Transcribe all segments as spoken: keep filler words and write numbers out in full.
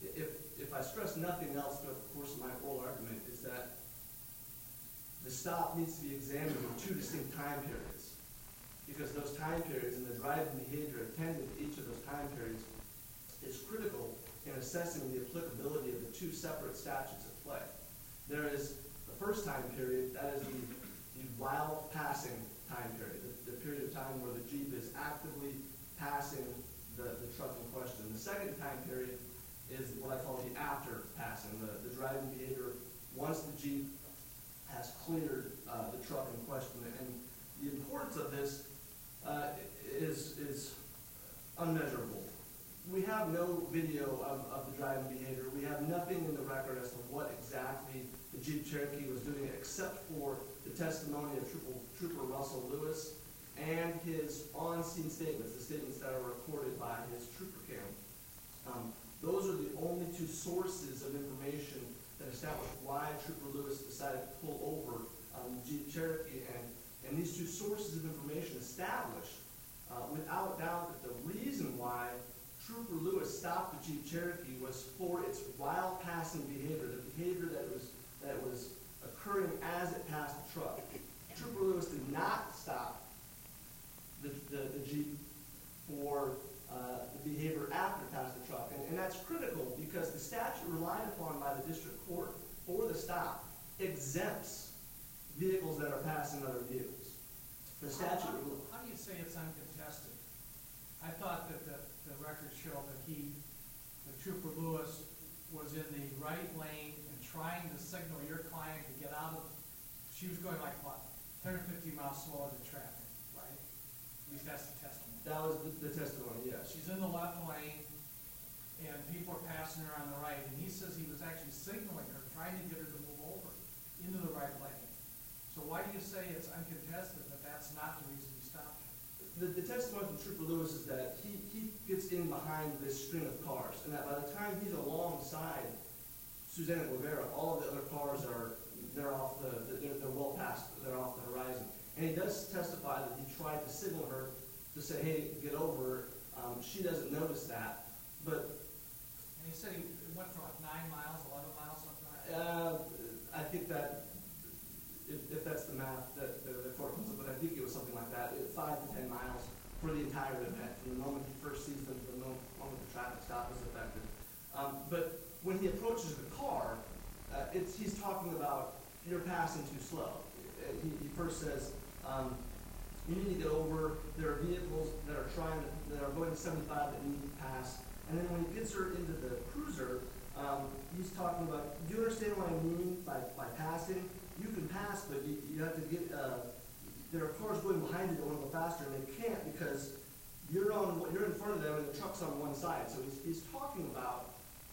if, if I stress nothing else throughout the course of my oral argument, is that the stop needs to be examined in two distinct time periods, because those time periods and the driving behavior attendant to each of those time periods is critical in assessing the applicability of the two separate statutes at play. There is the first time period, that is the, the while passing time period, the, the period of time where the Jeep is actively passing the, the truck in question. The second time period is what I call the after passing, the, the driving behavior once the Jeep has cleared uh, the truck in question. And the importance of this uh, is, is unmeasurable. We have no video of, of the driving behavior. We have nothing in the record as to what exactly the Jeep Cherokee was doing, except for the testimony of Trooper, Trooper Russell Lewis and his on-scene statements, the statements that are recorded by his trooper cam. Um, those are the only two sources of information that establish why Trooper Lewis decided to pull over um, the Jeep Cherokee. And, and these two sources of information establish, uh, without doubt, that the reason why Trooper Lewis stopped the Jeep Cherokee was for its while passing behavior, the behavior that was that was occurring as it passed the truck. Trooper Lewis did not stop the, the, the Jeep for uh, the behavior after it passed the truck. And, and that's critical because the statute relied upon by the district court for the stop exempts vehicles that are passing other vehicles. The statute... How, how, how do you say it's uncontested? I thought that the, the records show that he, the Trooper Lewis, was in the right lane and trying to signal your client to get out of, she was going like, what, ten or fifteen miles slower than traffic, right? At least that's the testimony. That was the, the testimony, yes. She's in the left lane, and people are passing her on the right, and he says he was actually signaling her, trying to get her to move over into the right lane. So why do you say it's uncontested that that's not the reason he stopped her? The, the testimony from Trooper Lewis is that he, he gets in behind this string of cars, and that by the time he's alongside Susanna Guevara, all of the other cars are, they're off the, they're, they're well past, they're off the horizon. And he does testify that he tried to signal her to say, hey, get over. Um, she doesn't notice that, but... And he said he went for like nine miles, eleven miles, something like that? Uh, I think that, if, if that's the math that the, the court comes up with, I think it was something like that, it, five to ten miles for the entire event, from the moment he first sees them to the moment the traffic stop is effective. Um, but when he approaches the car, uh, it's, he's talking about, you're passing too slow. He, he first says, um, you need to get over, there are vehicles that are trying to, that are going to seventy-five that need to pass. And then when he gets her into the cruiser, um, he's talking about, do you understand what I mean by, by passing? You can pass, but you, you have to get, uh, there are cars going behind you that want to go faster, and they can't because you're on, you're in front of them and the truck's on one side. So he's, he's talking about,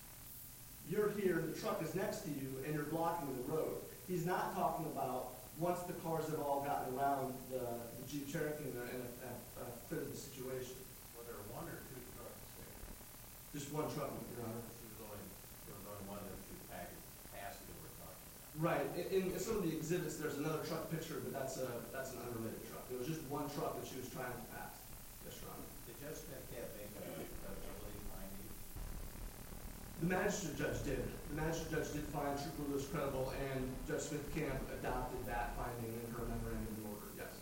you're here, the truck is next to you, and you're blocking the road. He's not talking about once the cars have all gotten around the, the Jeep Cherokee and have uh, cleared the situation. Were there one or two trucks there? Just one truck, Your Honor. She was going, there was only one of them two package passing that we're talking about. Right. In, in some of the exhibits, there's another truck picture, but that's a that's an unrelated truck. It was just one truck that she was trying to pass. Yes, Your Honor. Did Judge Metcalf make a credibility finding? The magistrate judge did. The magistrate judge did find Trooper Lewis credible, and Judge Smith-Camp adopted that finding in her memorandum of order. Yes.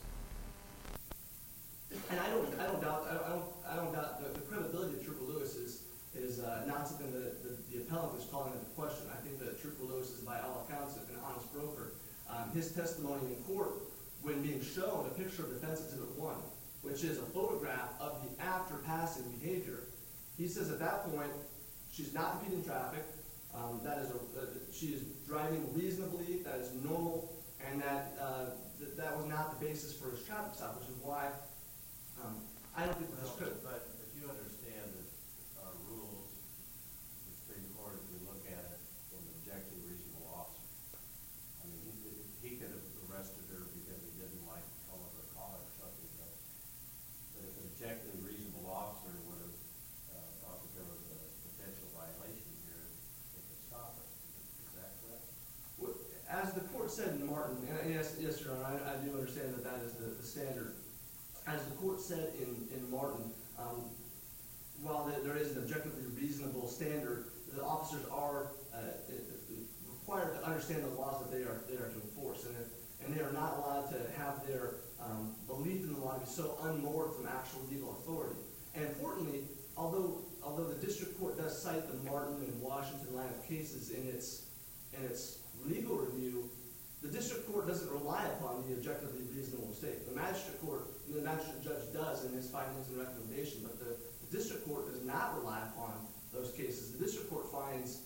And I don't, I don't doubt, I don't, I don't doubt the, the credibility of Trooper Lewis is is uh, not something that the, the appellant is calling into question. I think that Trooper Lewis is, by all accounts, an honest broker. Um, his testimony in court, when being shown a picture of Defense Exhibit One, which is a photograph of the after passing behavior, he says at that point, she's not impeding traffic. Um, that is a, uh, she is driving reasonably. That is normal, and that uh, th that was not the basis for his traffic stop, which is why um, I don't think that's well, good. But, but you understand that our rules, the Supreme Court, if we look at it from an objective, reasonable officer, I mean, he could, he could have arrested her because he didn't like the color of her car or something else. But if an objective, reasonable officer would have uh, thought that there was a potential violation here, they could stop it. Is that correct? Well, as the court said in Martin, and yes, yes, Your Honor, I, I do understand that that is the, the standard. As the court said in, in Martin, um, while the, there is an objectively reasonable standard, the officers are uh, required to understand the laws that they are, they are to enforce, and, if, and they are not allowed to have their um, belief in the law be so unmoored from actual legal authority. And importantly, although although the district court does cite the Martin and Washington line of cases in its in its legal review, the district court doesn't rely upon the objectively reasonable mistake. The magistrate court, the magistrate judge does in his findings and recommendation, but the, the district court does not rely upon those cases. The district court finds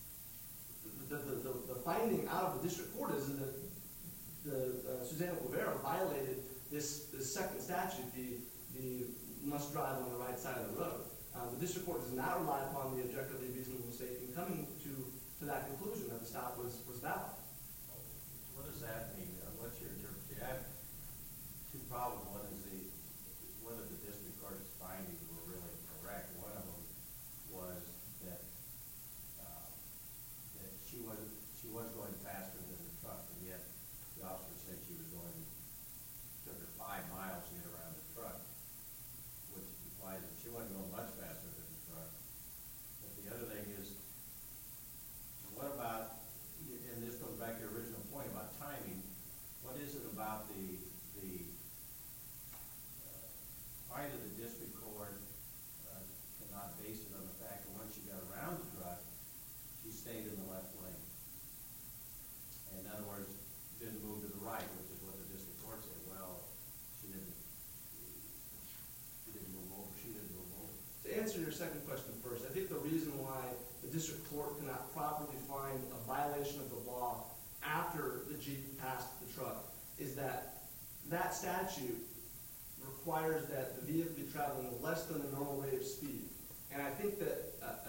the the, the, the finding out of the district court is that the uh, Susanna Guevara violated this this second statute, the the must drive on the right side of the road. Um, the district court does not rely upon the objectively reasonable mistake in coming to, to that conclusion that the stop was, was valid. What does that mean? Uh, What's your interpretation? I have two problems. One is the whether the district court's findings were really correct. One of them was that uh, that she was she was going faster than the truck, and yet the officer said she was going took her five miles to get around the truck, which implies that she wasn't going much faster than the truck. But the other thing is, what about, and this goes back to your original point about timing, what is it about the, the, uh, why did the district court uh, cannot base it on the fact that once she got around the truck, she stayed in the left lane? In other words, didn't move to the right, which is what the district court said. Well, she didn't, she didn't move over, she didn't move over. To answer your second question first, I think the reason why the district court cannot properly find a violation of the law after the Jeep passed the truck is that that statute requires that the vehicle be traveling less than the normal rate of speed. And I think that uh,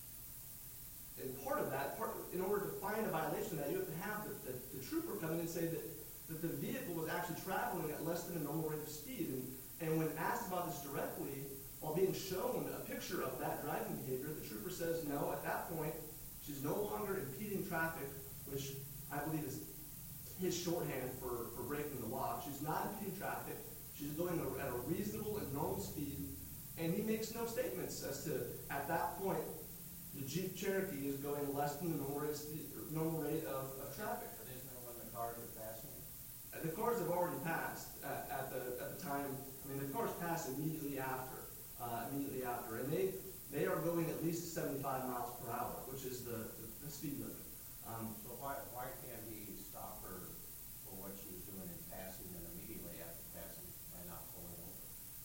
uh, in part of that, part, in order to find a violation of that, you have to have the, the, the trooper come in and say that, that the vehicle was actually traveling at less than a normal rate of speed. And, and when asked about this directly, while being shown a picture of that driving behavior, the trooper says, no, at that point, she's no longer impeding traffic, which I believe is his shorthand for, for breaking the law. She's not impeding traffic. She's going at a reasonable and normal speed. And he makes no statements as to, at that point, the Jeep Cherokee is going less than the normal rate, normal rate of, of traffic. But isn't that when the cars are passing? Uh, the cars have already passed at, at, the, at the time. I mean, the cars pass immediately after. Uh, immediately after, and they they are going at least seventy-five miles per hour, which is the, the, the speed limit. Um, So why why can't he stop her for what she was doing in passing and immediately after passing by not pulling over?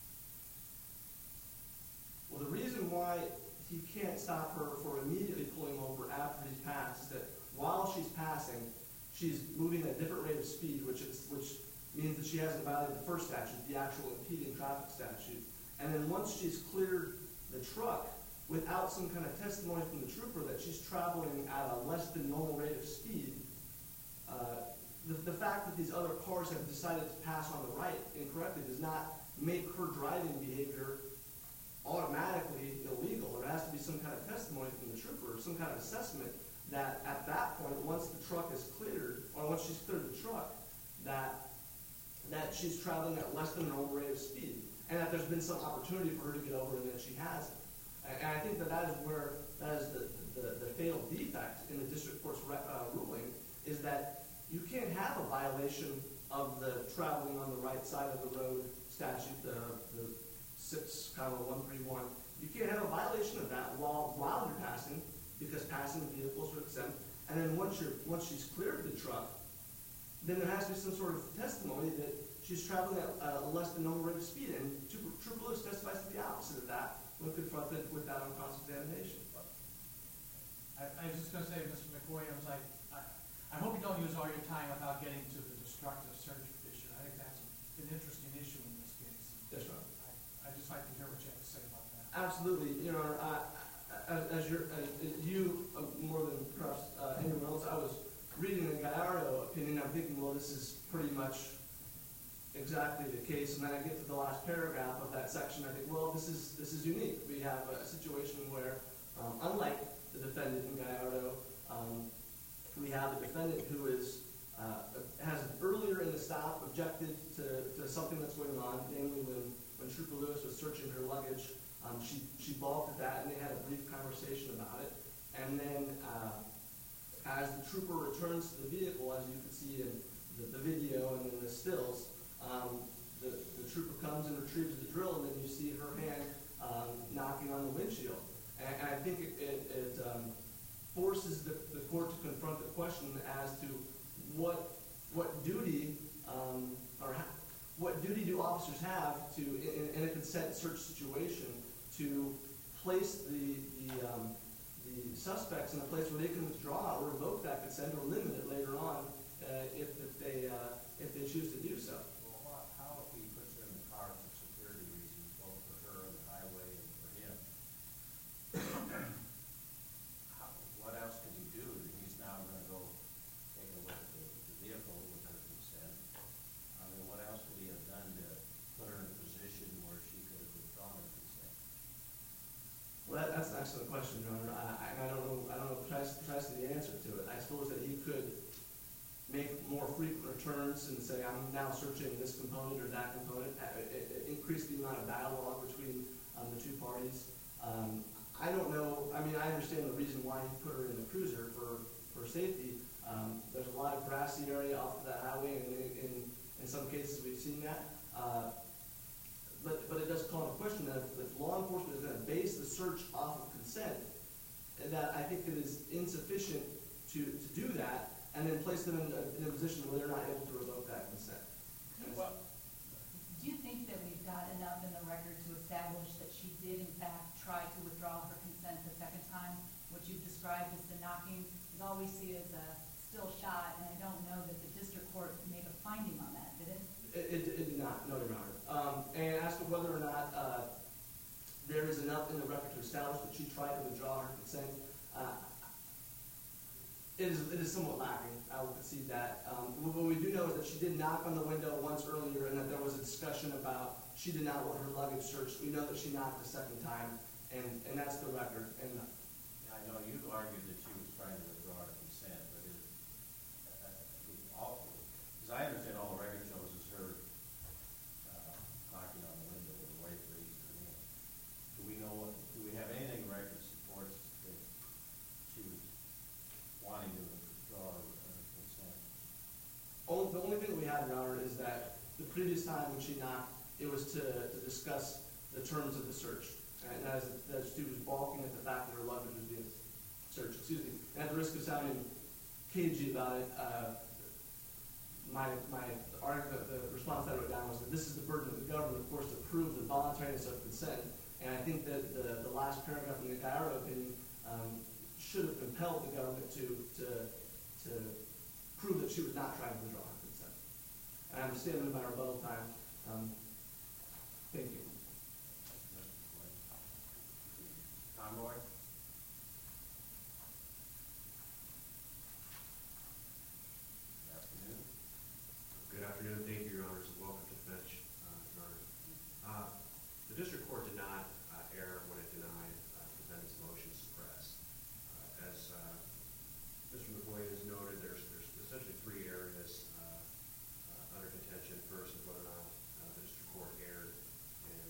well, the reason why he can't stop her for immediately pulling over after he's passed is that while she's passing, she's moving at a different rate of speed, which is which means that she hasn't violated the first statute, the actual impeding traffic statute. And then once she's cleared the truck, without some kind of testimony from the trooper that she's traveling at a less than normal rate of speed, uh, the, the fact that these other cars have decided to pass on the right incorrectly does not make her driving behavior automatically illegal. There has to be some kind of testimony from the trooper, some kind of assessment that at that point, once the truck is cleared, or once she's cleared the truck, that that she's traveling at less than normal rate of speed. And that there's been some opportunity for her to get over and that she hasn't. And I think that that is where, that is the, the, the fatal defect in the district court's re, uh, ruling, is that you can't have a violation of the traveling on the right side of the road statute, the, the six, comma, one three one. You can't have a violation of that while, while you're passing, because passing vehicles are exempt. And then once you're, once she's cleared the truck, then there has to be some sort of testimony that she's traveling at a less than normal rate of speed, and Trooper Lewis testifies to the opposite of that when confronted with that on cross-examination. I, I was just gonna say, Mister McWilliams, I, I, I hope you don't use all your time without getting to the destructive search issue. I think that's an interesting issue in this case. That's right. I, I'd just like to hear what you have to say about that. Absolutely. You know, I, as, as, you're, as you, uh, more than perhaps uh, anyone else, I was reading the Gallardo opinion, I'm thinking, well, this is pretty much exactly the case, and then I get to the last paragraph of that section. I think, well, this is this is unique. We have a situation where, um, unlike the defendant in Gallardo, um, we have a defendant who is uh, has earlier in the stop objected to, to something that's going on, namely when when Trooper Lewis was searching her luggage. Um, she she balked at that, and they had a brief conversation about it. And trooper returns to the vehicle, as you can see in the, the video and in the stills. Um, the, the trooper comes and retrieves the drill, and then you see her hand um, knocking on the windshield. And, and I think it, it, it um, forces the, the court to confront the question as to what what duty um, or ha what duty do officers have to, in, in a consent search situation, to place the the, um, the suspects in a place where they can withdraw or revoke that consent or limit it later on uh, if, if they uh, if they choose to do so. Well, what, how if he puts her in the car for security reasons, both for her and the highway and for him? How, what else could he do? He's now going to go take a look at the, the vehicle with her consent. I mean, what else could he have done to put her in a position where she could have withdrawn her consent? Well, that, that's an excellent question, Your Honor. I, I, I don't know. I don't know precisely, precisely the answer to it. I suppose that he could make more frequent returns and say, I'm now searching this component or that component. It, it, it increase the amount of dialogue between um, the two parties. Um, I don't know. I mean, I understand the reason why he put her in the cruiser for for safety. Um, there's a lot of grassy area off of that highway, and in, in, in some cases we've seen that. Uh, But, but it does call into question that if, if law enforcement is going to base the search off of consent, that I think it is insufficient to, to do that and then place them in a, in a position where they're not able to revoke that consent. Well, Do you think that we've got enough in the record to establish that she did in fact try to withdraw her consent the second time? What you've described as the knocking, because all we see is a still shot, and I don't know that the district court made a finding on that, did it? It, it, it did not, no, Your Honor. Um, and as to whether or not uh, there is enough in the record to establish that she tried to withdraw her consent, uh, it is it is somewhat lacking. I will concede that. Um, what we do know is that she did knock on the window once earlier, and that there was a discussion about she did not want her luggage searched. We know that she knocked a second time, and and that's the record. And I know you've argued that she was trying to withdraw her consent, but it, uh, it was awful. Because I understand all the record shows is her uh, knocking on the window with a white raised her hand. Do we know what, do we have anything in record supports that she was wanting to withdraw her her consent? only, the only thing that we have, Your Honor, is that the previous time when she knocked, it was to, to discuss the terms of the search. And as, as she was balking at the fact that her luggage was being searched, excuse me. And at the risk of sounding cagey about it, uh, my, my argument, the response that I wrote down was that this is the burden of the government, of course, to prove the voluntariness of consent. And I think that the, the last paragraph in the Gallardo opinion um, should have compelled the government to, to, to prove that she was not trying to withdraw her consent. And I'm standing by rebuttal time. Um, thank you. Tom Roy? Good afternoon. Good afternoon. Thank you, Your Honors, and welcome to the bench, uh, Your Honors. Uh, the district court did not uh, err when it denied uh, defendant's motion to suppress. Uh, as uh, Mister McCoy has noted, there's, there's essentially three areas uh, uh, under contention. First is whether or not uh, the district court erred in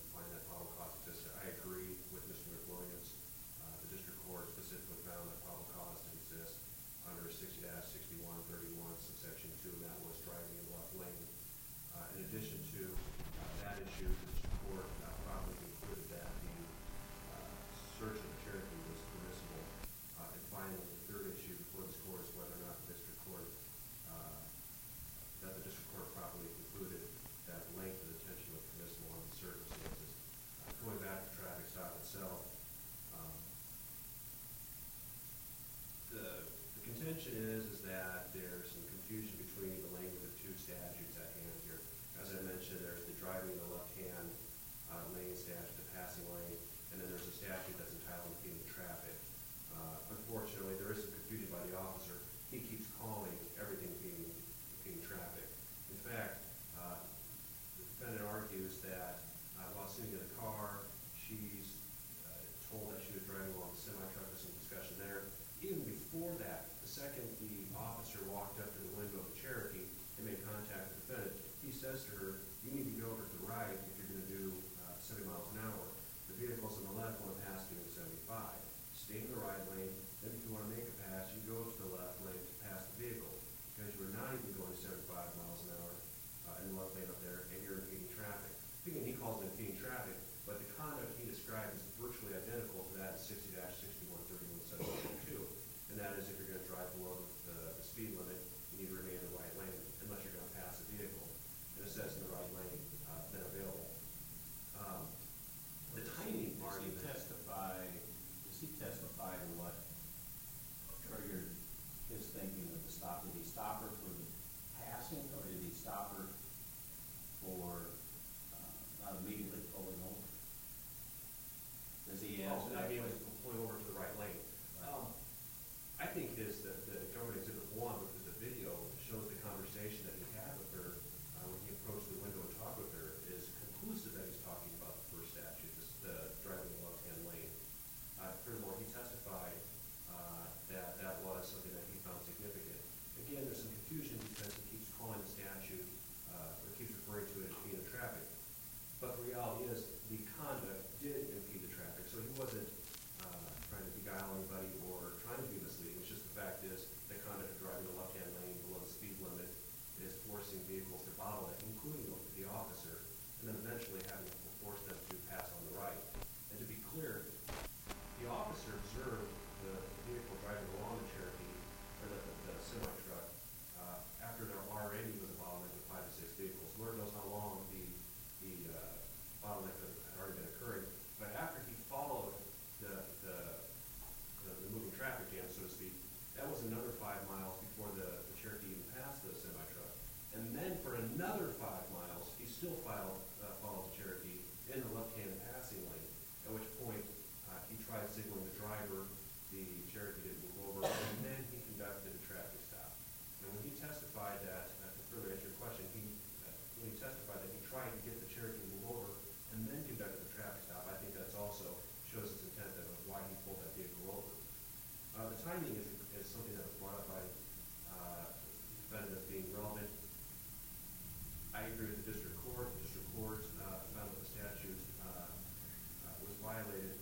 stop her for the passing, or did he stop her for, uh, not immediately pulling over? Does he answer Oh, that I mean, question? pulling over to the right lane. Um, I think his, the, the government exhibit one, which is the video, shows the conversation that he had with her, uh, when he approached the window and talked with her, is conclusive that he's talking about the first statute, this, the driving the left-hand lane. Uh, furthermore, he testified, uh, that that was something that he found significant. Again, there's some confusion because he keeps calling the statute, uh, or keeps referring to it as being in traffic. But the reality is, the conduct did impede the traffic, so he wasn't, uh, trying to beguile anybody or trying to be misleading. It's just the fact is, the conduct of driving the left-hand lane below the speed limit is forcing vehicles to bottleneck, including the officer, and then eventually having to force them to pass on the right. And to be clear, the officer observed the vehicle driving along the Cherokee, or the, the semi-truck, uh, after there already was a bottleneck of five to six vehicles. Lord knows how long the, the, uh, bottleneck had already been occurring. But after he followed the, the, the, the moving traffic jam, so to speak, that was another five miles before the, the Cherokee even passed the semi-truck. And then for another five miles, he still filed, uh, followed the Cherokee in the left-hand passing lane, at which point, uh, he tried signaling the driver, the Cherokee didn't move over, and then he conducted a traffic stop. And when he testified that, uh, to further answer your question, he, uh, when he testified that he tried to get the Cherokee to move over and then conducted the traffic stop, I think that's also shows his intent of why he pulled that vehicle over. Uh, the timing is, is something that was brought up by, uh, the defendant as being relevant. I agree with the district court. The district court, uh, found that the statute, uh, uh, was violated.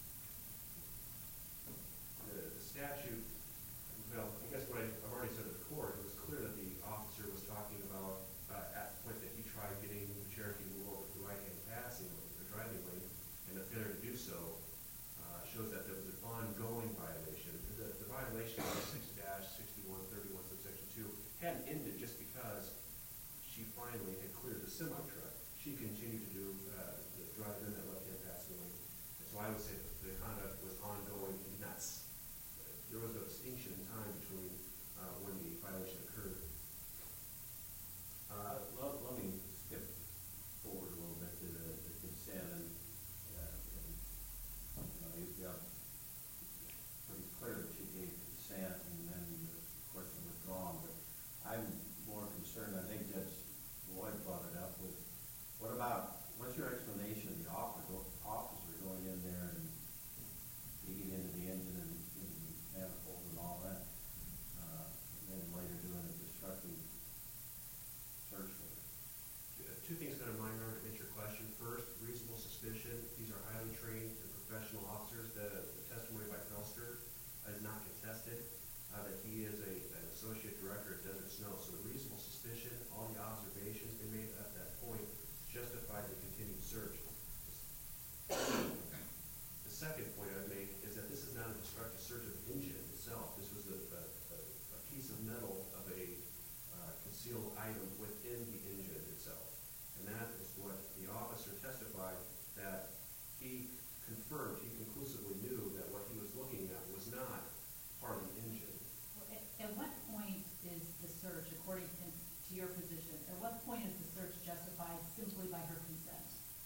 The, the statute, well, I guess what I, I've already said to the court, it was clear that the officer was talking about, uh, at the point that he tried getting the Cherokee to move over to the right-hand passing lane, the driving lane, and the failure to do so, uh, shows that there was an ongoing violation. The, the violation of six sixty-one thirty-one subsection two hadn't ended just because she finally had cleared the semi-truck. She continued to do, uh, the drive in that left-hand passing lane. And so I would say that the conduct was ongoing and nuts. There was no distinction in time between, uh, when the violation occurred. Uh, let, let me skip forward a little bit to the, the consent and, uh, and, you know, you've got pretty clear that she gave consent and then the question withdrawn, but I'm more concerned, I think Judge Lloyd brought it up with, what about, what's your explanation of the officer, officer going in there and digging into the engine and, and manifold and all that, uh, and then later doing a destructive search for it? Uh, Two things that are minor to answer your question. First, reasonable suspicion. These are highly trained and professional officers. The, the testimony by Felster is not contested, uh, that he is a, an associate director at Desert Snow. So the reasonable suspicion, all the observations they made at that point justified the continued search. The second point I'd make is that this is not a destructive search of the engine itself. This was a, a, a piece of metal of a uh, concealed item within the engine itself. And that is what the officer testified, that he confirmed, he conclusively knew that what he was looking at was not part of the engine. Well, At, at what point is the search, according to, to your position, at what point is the search justified simply by her consent?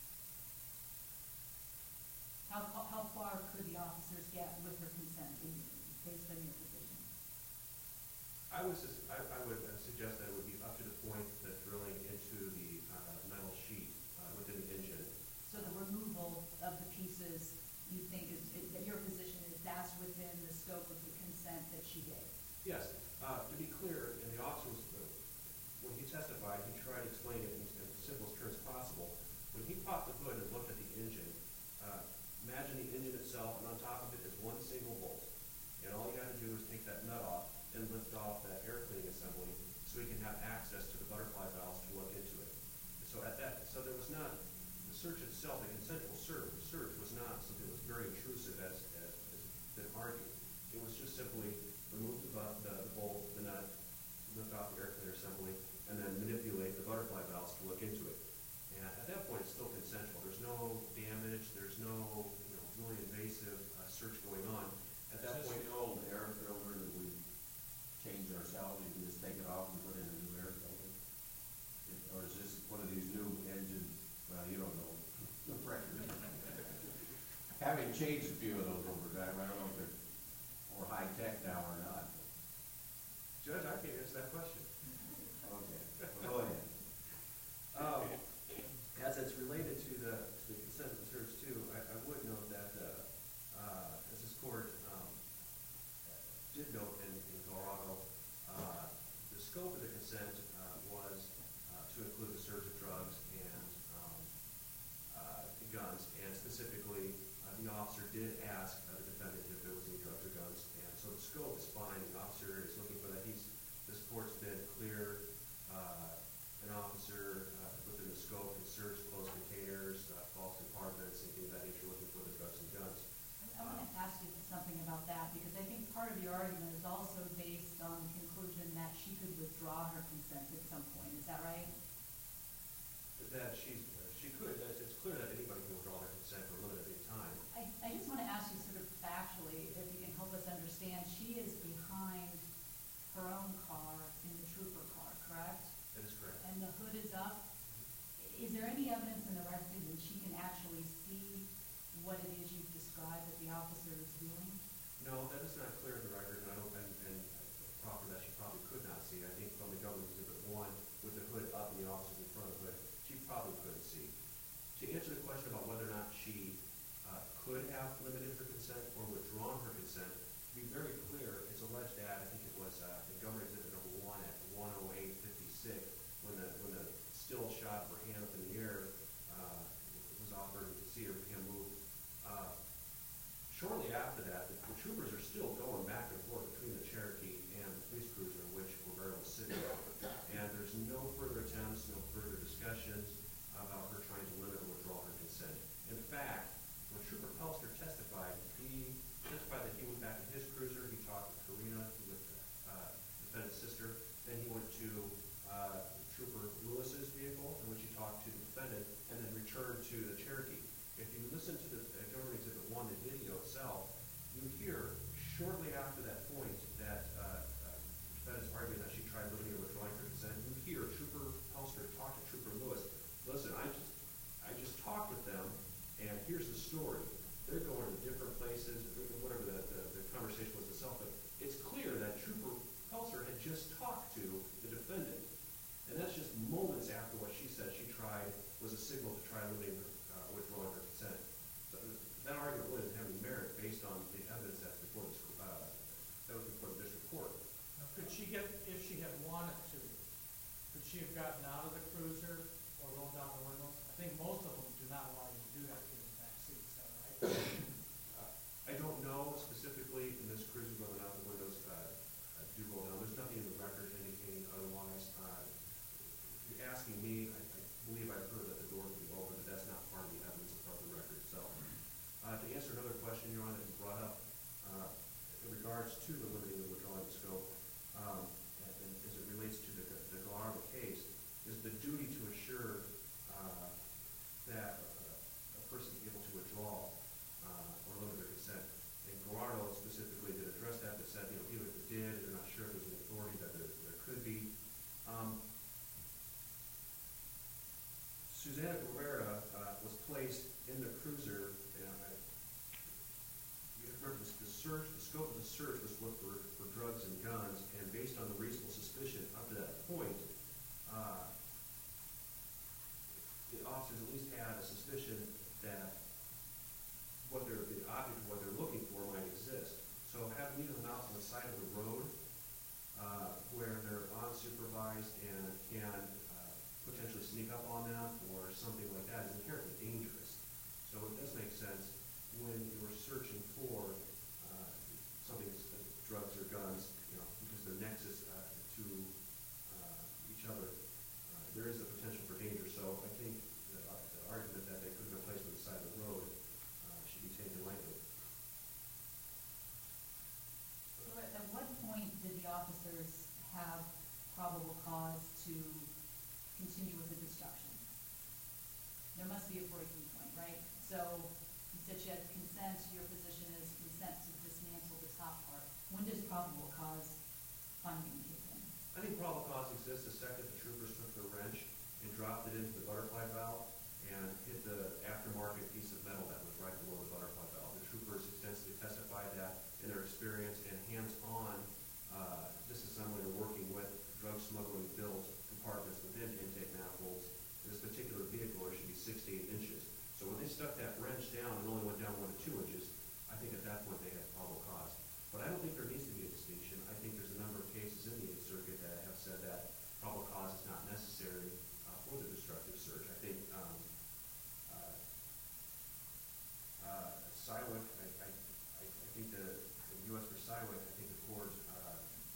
How, how how far could the officers get with her consent in, based on your position? I would, sus- I, I would uh, suggest that it would be up to the point that drilling into the uh, metal sheet uh, within the engine. So the removal of the pieces, you think is, is that your position is that's within the scope of the consent that she gave? Yes, uh, to be clear, and the officer was, uh, when he testified, he tried to explain it in, in the simplest terms possible. When he popped the hood and looked at the engine, uh, imagine the engine itself, and on top of it is one single bolt. And all you got to do is take that nut off and lift off that air cleaning assembly so he can have access to the butterfly valves to look into it. So at that, so there was not, the search itself, the consensual search, search was not something that was very intrusive as, as, as been argued. It was just simply remove the, bu- the, the bolt, the nut, lift off the air cleaner assembly, and then manipulate the butterfly valves to look into it. And at that point, it's still consensual. There's no damage, there's no, you know, really invasive uh, search going on. At that Is this point, the old air filter that we change ourselves, you can just take we changed a few of those over time. I don't know if they're more high-tech now or not. Judge, I can't answer that question. Okay, well, go ahead. Um, as it's related to the, to the consent of the search too, I, I would note that, uh, uh, as this court, um, did note in, in Colorado, uh, the scope of the consent, uh, was, uh, to include the search of drugs and, um, uh, guns, and specifically, uh, the officer did ask uh, the defendant if there was any drugs or guns, and so the scope is fine, the officer is looking for that, he's, this court's been clear, uh, an officer, uh, within the scope can search closed containers, uh, false compartments, anything of that nature, looking for the drugs and guns. I want to ask you something about that, because I think part of your argument is also based on the conclusion that she could withdraw her consent at some point, is that right? That she's, uh, she could, that it's clear that anybody can withdraw their consent for a limited time. I, I just want to ask you sort of factually, if you can help us understand, she is behind her own car in the trooper car, correct? That is correct. And the hood is up. Is there any evidence in the record that she can actually see what it is you've described that the officer is doing? No, that is not clear in the record, and I don't, and, and proper that she probably could not see. I think from the government exhibit one, with the hood up and the officers in front of the hood, she probably couldn't see. To answer the question about whether or not she, uh, could have limited her consent or withdrawn her consent, to be very clear, it's alleged that, I think it was, uh, in government exhibit number one at one oh eight fifty-six, when the, when the still shot of her hand up in the air, uh, was offered, you can see her hand move. Uh, shortly after that, the, the troopers are still going back and forth between the Cherokee and the police cruiser in which Rivera was sitting on. And there's no further attempts, no further discussions about her trying to limit or withdraw her consent. In fact, when Trooper Pelster testified, he testified that he went back to his cruiser, he talked with Karina, with uh, defendant's sister, then he went to uh, Trooper Lewis's vehicle, in which he talked to the defendant, and then returned to the Cherokee. If you listen to the uh, government exhibit one, the video itself, you hear shortly after that point that uh, uh, the defendant's arguing that she tried limiting or withdrawing her consent, you hear Trooper Pelster talk to Trooper Lewis. Listen, I just, I just talked with them, and here's the story. They're going to different places, whatever the, the, the conversation was itself, but it's clear that Trooper Pelster had just talked to the defendant. And that's just moments after what she said she tried, was a signal to try limiting her, uh, withdrawing her consent. So that argument really doesn't have any merit based on the evidence that's before this, uh, that was before the district court. Now, could she get, if she had wanted to, could she have gotten out of the cruiser or rolled down the windows? I think most of them do not allow you to do that in the back seat, is that right? Uh, I don't know specifically in this cruiser whether or not the windows uh, uh, do roll down. There's nothing in the record indicating otherwise. Uh, if you're asking me, I, I believe I've heard that the door can be open, but that's not part of the evidence, it's part of the record itself. Uh, to answer another question, Your Honor, that you brought up uh, in regards to the limiting and withdrawing scope, um, and, and as it relates to the, the Gallardo case, is the duty to assure uh, that uh, a person is able to withdraw uh, or limit their consent. And Gallardo specifically did address that, that said, you know, even if it did, they're not sure if there's an authority that there, there could be. Um, Susanna Rivera uh, was placed in the cruiser, and I, you remember this, the search, the scope of the search was to look for, for drugs and guns, and based on the reasonable suspicion up to that point, uh, the officers at least had a suspicion that what they're, the object of what they're looking for might exist. So have leaving them out on the side of the road, uh, where they're unsupervised and can uh, potentially sneak up on them or something like that is inherently dangerous. So it does make sense when you're searching for uh, something that's uh, drugs or guns, you know, because the nexus uh, to uh, each other, uh, there is the potential for danger. So I think the, uh, the argument that they could have been placed on the side of the road uh, should be taken lightly. So at at what point did the officers have probable cause to continue with the destruction? There must be a breaking point, right? So you said she had consent, your position is consent to dismantle the top part. When does probable cause finding kick in? I think probable cause exists the second the troopers took the wrench and dropped it into the butterfly valve and hit the aftermarket piece of metal that was right below the butterfly valve. The extensively testified that in their experience and hands-on, uh, disassembling and working with drug smuggling built compartments within intake manifolds, in this particular vehicle, there should be six to eight inches. So when they stuck that wrench down and only went down one to two inches, I think at that point they had probable cause. But I don't think there needs to be a distinction. I think there's a number of cases in the Eighth Circuit that have said that probable cause is not necessary uh, for the destructive search. I think um, uh, uh, Sywick, I, I, I I think the, the U S for Sywick, I think the court uh,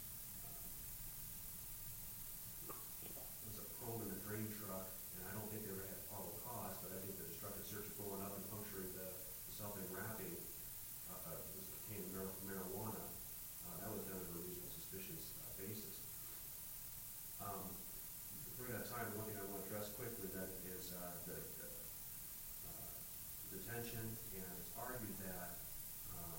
uh, was a probe in the drain truck, and I don't think they ever had probable cause, but I think the destructive search of blowing up and puncturing the, the self-in wrapping uh, uh, was containing mar- marijuana. Uh, that was done under a reasonable suspicious uh, basis. Um, if we're out of time, one thing I want to address quickly that is uh, the, the uh, detention, and it's argued that um,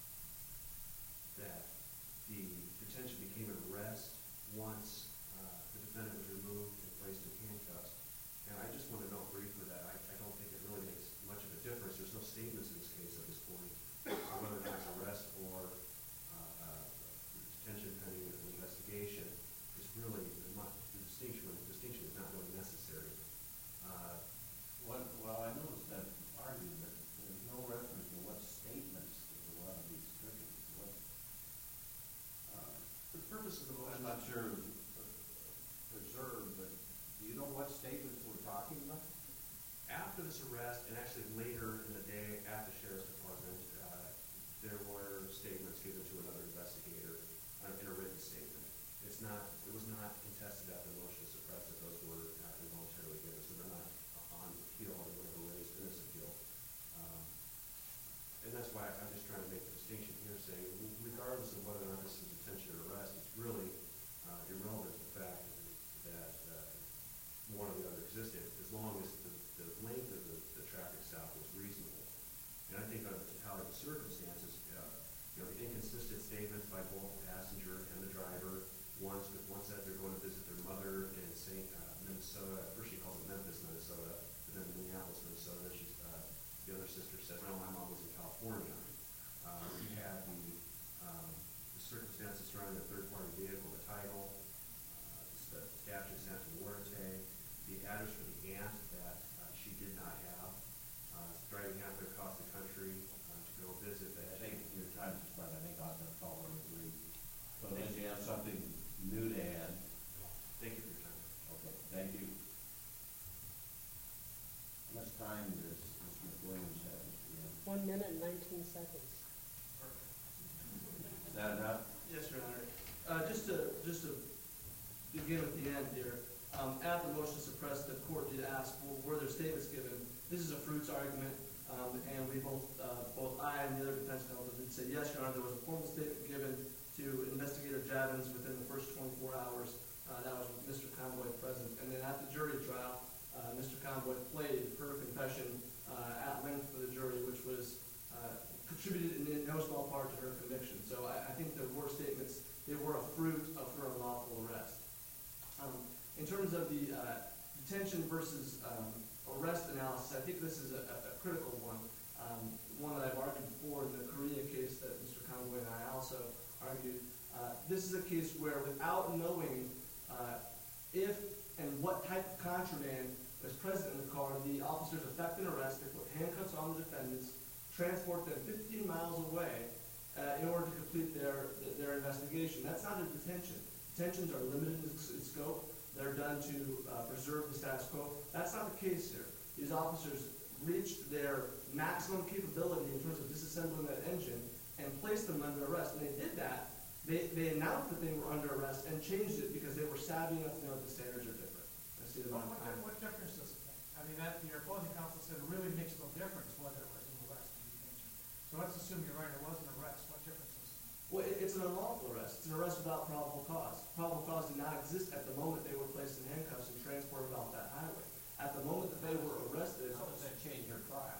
that the detention became an arrest once uh, the defendant was removed and placed in handcuffs. And I just want to note briefly that I, I don't think it really makes much of a difference. There's no statements in this case at this point, uh, whether that's arrest or uh, uh, detention pending an investigation. It's really not, the distinction. The distinction is not really necessary. Uh, What, well, I noticed that argued that there's no reference to what statements that were allowed to be stricken. What, uh, for the purpose of the motion, I'm not sure uh, preserved, but do you know what statements we're talking about? after this arrest, and actually later in the day at the sheriff's department, uh, there were statements given to another investigator uh, in a written statement. It's not, it was not contested at the motion to suppress that those were uh, involuntarily given, so they're not on appeal or whatever raised in this appeal. Um, and that's why I'm just trying to make the distinction here, saying regardless of whether or not this is detention or arrest, it's really uh, irrelevant to the fact that uh, one or the other existed, as long as the, the length of the, the traffic stop was reasonable. And I think under the totality of the circumstances, uh, you know, the inconsistent statements by both the passenger and the driver, once one said they're going to visit their mother in Saint Uh, Minnesota, first she calls it Memphis, Minnesota, but then Minneapolis, Minnesota. She's, uh, the other sister said, no, my mom was in California. Uh, we had the, um, the circumstances surrounding the third-party vehicle, the title, uh, the caption sent to warranty, the address for the aunt that uh, she did not have, uh, driving halfway across the country uh, to go visit the I think your time is right. I think I'll have to call her agree. So unless you have something new to add. Thank you for your time. Okay, thank you. How much time does Mister McWilliams have, Mister Young? One minute and nineteen seconds. Is that enough? Yes, Your Honor. Uh, just to, just to begin with the end here, um, at the motion to suppress, the court did ask, well, were there statements given? This is a fruits argument, um, and we both, uh, both I and the other defense counsel did say, yes, Your Honor, there was a formal statement given to Investigator Javins within the first twenty-four hours. Uh, that was with Mister Conboy present. And then at the jury trial, uh, Mister Conboy played her confession uh, at length for the jury, which was uh, contributed in no small part to her conviction. So I, I think there were statements, they were a fruit of her unlawful arrest. Um, in terms of the uh, detention versus um, arrest analysis, I think this is a, a critical one, um, one that I've argued before in the Korea case that Mister Conboy and I also argued. Uh, this is a case where without knowing uh, if and what type of contraband was present in the car, the officers effect an arrest, they put handcuffs on the defendants, transport them fifteen miles away uh, in order to complete their, their investigation. That's not a detention. Detentions are limited in scope. They're done to uh, preserve the status quo. That's not the case here. These officers reached their maximum capability in terms of disassembling that engine and placed them under arrest. And they did that. They, they announced that they were under arrest and changed it because they were savvy enough to know that the standards are different. I see it all the What, time. what difference does it make? I mean, that, your opposing counsel said it really makes no difference whether it was an arrest or detention. So let's assume you're right, it was an arrest. What difference does it make? Well, it, it's an unlawful arrest. It's an arrest without probable cause. Probable cause did not exist at the moment they were placed in handcuffs and transported off that highway. At the moment that they were arrested, How does that change your trial?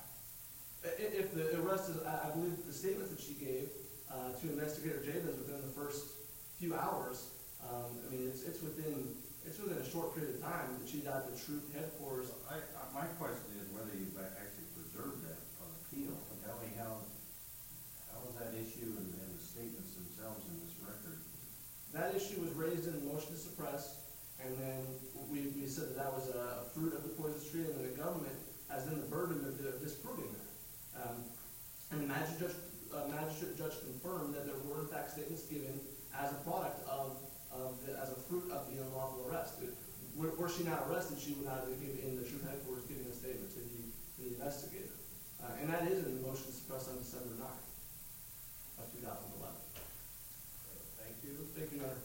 i- if the arrest is, I I believe the statements that she gave uh, to Investigator Javins within the first few hours, um, I mean, it's, it's within, it's within a short period of time that she's at the troop headquarters. I, I, my question is whether you've actually preserved that on appeal. Tell me how, how issue was raised in the motion to suppress, and then we, we said that that was a fruit of the poisonous tree, and then the government has then the burden of di- disproving that. Um, and the magistrate judge, uh, magistrate judge confirmed that there were in fact statements given as a product of, of the, as a fruit of the unlawful arrest. It, were, were she not arrested, she would not have given, in the truth headquarters, giving a statement to the, to the investigator. Uh, and that is in the motion to suppress on December ninth of two thousand eleven. Thank you. Thank you, Your Honor.